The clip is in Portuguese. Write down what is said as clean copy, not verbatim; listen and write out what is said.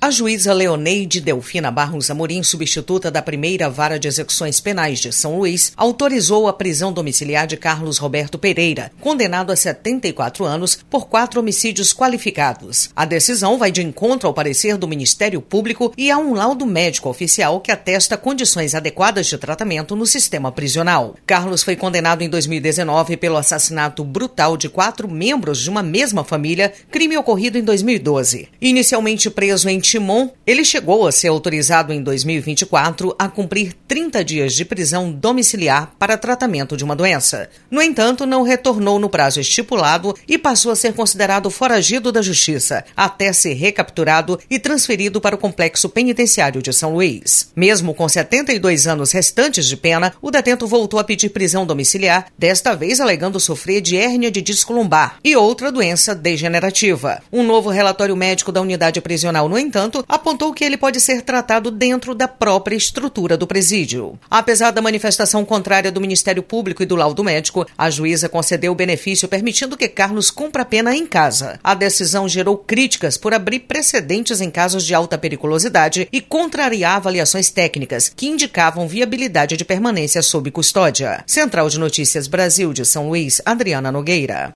A juíza Leoneide Delfina Barros Amorim, substituta da primeira vara de execuções penais de São Luís, autorizou a prisão domiciliar de Carlos Roberto Pereira, condenado a 74 anos por 4 homicídios qualificados. A decisão vai de encontro ao parecer do Ministério Público e a um laudo médico oficial que atesta condições adequadas de tratamento no sistema prisional. Carlos foi condenado em 2019 pelo assassinato brutal de 4 membros de uma mesma família, crime ocorrido em 2012. Inicialmente preso em Timon, ele chegou a ser autorizado em 2024 a cumprir 30 dias de prisão domiciliar para tratamento de uma doença. No entanto, não retornou no prazo estipulado e passou a ser considerado foragido da justiça, até ser recapturado e transferido para o complexo penitenciário de São Luís. Mesmo com 72 anos restantes de pena, o detento voltou a pedir prisão domiciliar, desta vez alegando sofrer de hérnia de disco lombar e outra doença degenerativa. Um novo relatório médico da unidade prisional, no entanto, apontou que ele pode ser tratado dentro da própria estrutura do presídio. Apesar da manifestação contrária do Ministério Público e do laudo médico, a juíza concedeu o benefício permitindo que Carlos cumpra a pena em casa. A decisão gerou críticas por abrir precedentes em casos de alta periculosidade e contrariar avaliações técnicas que indicavam viabilidade de permanência sob custódia. Central de Notícias Brasil de São Luís, Adriana Nogueira.